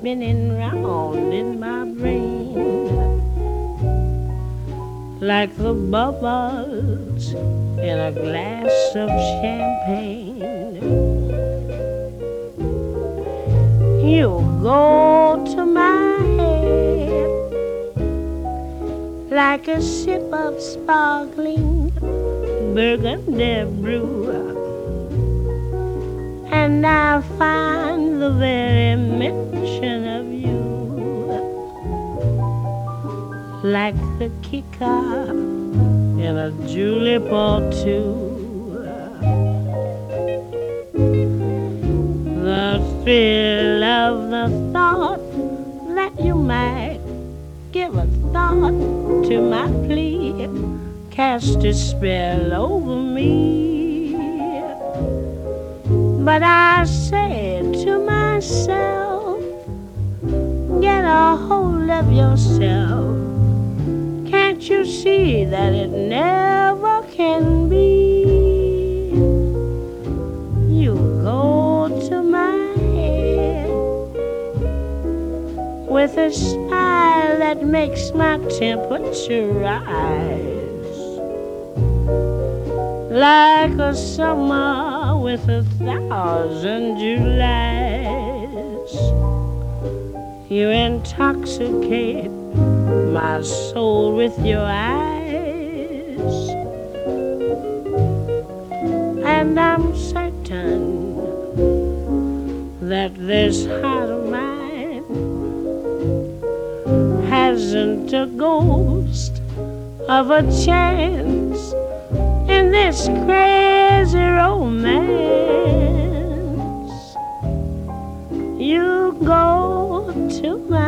spinning round in my brain like the bubbles in a glass of champagne. You go to my head like a sip of sparkling burgundy brew, and I find the very mention of you like a kicker in a julep or two. The thrill of the thought that you might give a thought to my plea cast a spell over me. But I said to myself, get a hold of yourself. Can't you see that it never can be? You go to my head with a smile that makes my temperature rise like a summer with 1,000 Julys. You intoxicate my soul with your eyes, and I'm certain that this heart of mine hasn't a ghost of a chance in this crazy romance. You go to my